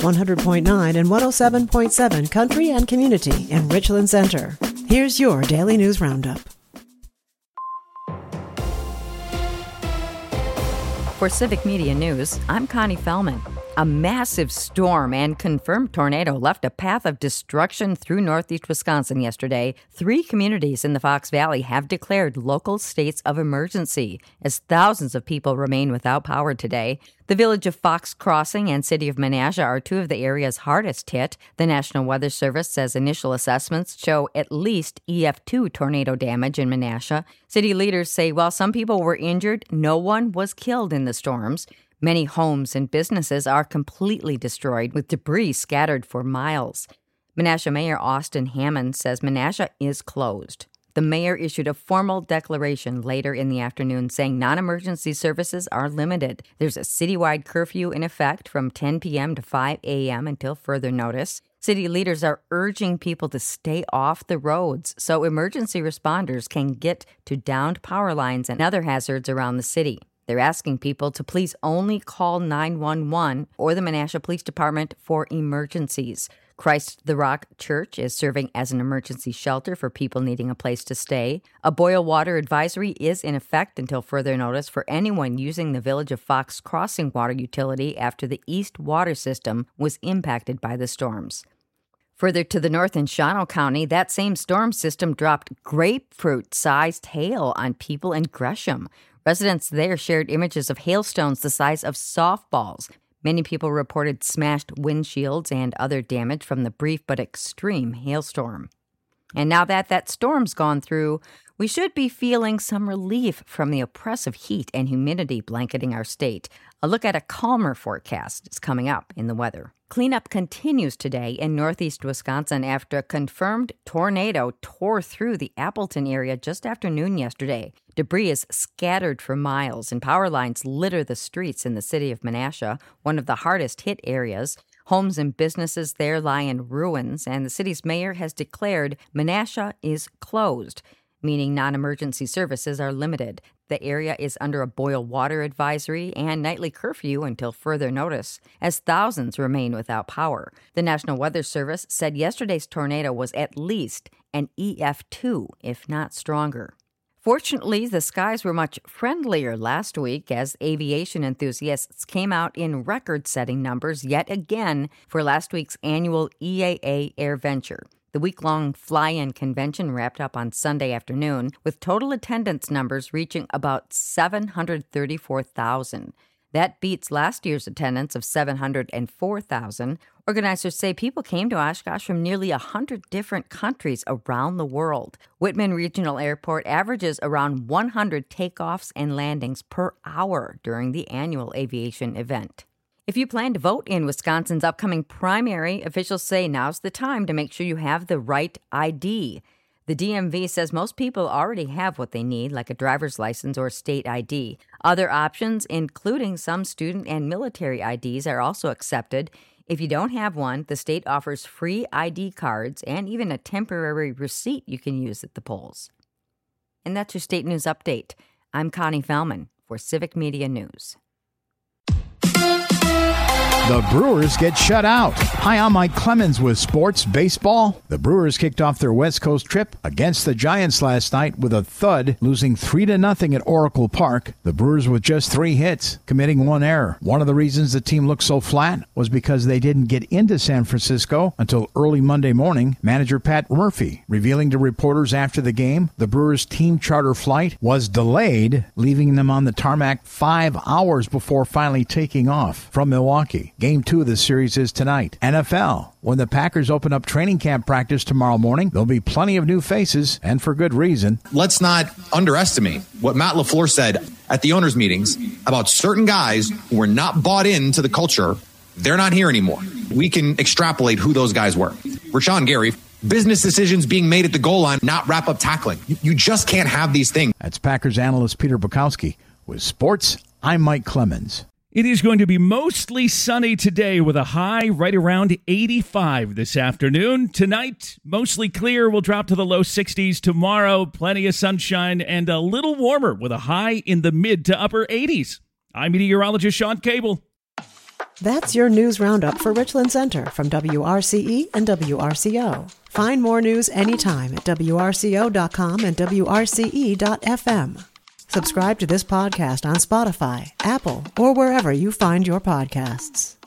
100.9 and 107.7 Country and Community in Richland Center. Here's your Daily News Roundup. For Civic Media News, I'm Connie Fellman. A massive storm and confirmed tornado left a path of destruction through northeast Wisconsin yesterday. 3 communities in the Fox Valley have declared local states of emergency as thousands of people remain without power today. The village of Fox Crossing and city of Menasha are 2 of the area's hardest hit. The National Weather Service says initial assessments show at least EF2 tornado damage in Menasha. City leaders say while some people were injured, no one was killed in the storms. Many homes and businesses are completely destroyed, with debris scattered for miles. Menasha Mayor Austin Hammond says Menasha is closed. The mayor issued a formal declaration later in the afternoon saying non-emergency services are limited. There's a citywide curfew in effect from 10 p.m. to 5 a.m. until further notice. City leaders are urging people to stay off the roads so emergency responders can get to downed power lines and other hazards around the city. They're asking people to please only call 911 or the Menasha Police Department for emergencies. Christ the Rock Church is serving as an emergency shelter for people needing a place to stay. A boil water advisory is in effect until further notice for anyone using the Village of Fox Crossing water utility after the East water system was impacted by the storms. Further to the north in Shawano County, that same storm system dropped grapefruit-sized hail on people in Gresham. Residents there shared images of hailstones the size of softballs. Many people reported smashed windshields and other damage from the brief but extreme hailstorm. And now that storm's gone through, we should be feeling some relief from the oppressive heat and humidity blanketing our state. A look at a calmer forecast is coming up in the weather. Cleanup continues today in northeast Wisconsin after a confirmed tornado tore through the Appleton area just after noon yesterday. Debris is scattered for miles, and power lines litter the streets in the city of Menasha, one of the hardest hit areas. Homes and businesses there lie in ruins, and the city's mayor has declared Menasha is closed, meaning non-emergency services are limited. The area is under a boil water advisory and nightly curfew until further notice, as thousands remain without power. The National Weather Service said yesterday's tornado was at least an EF2, if not stronger. Fortunately, the skies were much friendlier last week as aviation enthusiasts came out in record-setting numbers yet again for last week's annual EAA AirVenture. The week-long fly-in convention wrapped up on Sunday afternoon, with total attendance numbers reaching about 734,000. That beats last year's attendance of 704,000. Organizers say people came to Oshkosh from nearly 100 different countries around the world. Whitman Regional Airport averages around 100 takeoffs and landings per hour during the annual aviation event. If you plan to vote in Wisconsin's upcoming primary, officials say now's the time to make sure you have the right ID. The DMV says most people already have what they need, like a driver's license or state ID. Other options, including some student and military IDs, are also accepted. If you don't have one, the state offers free ID cards and even a temporary receipt you can use at the polls. And that's your state news update. I'm Connie Fellman for Civic Media News. The Brewers get shut out. Hi, I'm Mike Clemens with Sports Baseball. The Brewers kicked off their West Coast trip against the Giants last night with a thud, losing 3-0 at Oracle Park. The Brewers with just 3 hits, committing 1 error. One of the reasons the team looked so flat was because they didn't get into San Francisco until early Monday morning. Manager Pat Murphy revealing to reporters after the game the Brewers' team charter flight was delayed, leaving them on the tarmac 5 hours before finally taking off from Milwaukee. Game 2 of the series is tonight. NFL. When the Packers open up training camp practice tomorrow morning, there'll be plenty of new faces, and for good reason. Let's not underestimate what Matt LaFleur said at the owners' meetings about certain guys who were not bought into the culture. They're not here anymore. We can extrapolate who those guys were. Rashawn Gary, business decisions being made at the goal line, not wrap-up tackling. You just can't have these things. That's Packers analyst Peter Bukowski. With sports, I'm Mike Clemens. It is going to be mostly sunny today with a high right around 85 this afternoon. Tonight, mostly clear. We'll drop to the low 60s tomorrow. Plenty of sunshine and a little warmer with a high in the mid to upper 80s. I'm meteorologist Sean Cable. That's your news roundup for Richland Center from WRCE and WRCO. Find more news anytime at WRCO.com and WRCE.FM. Subscribe to this podcast on Spotify, Apple, or wherever you find your podcasts.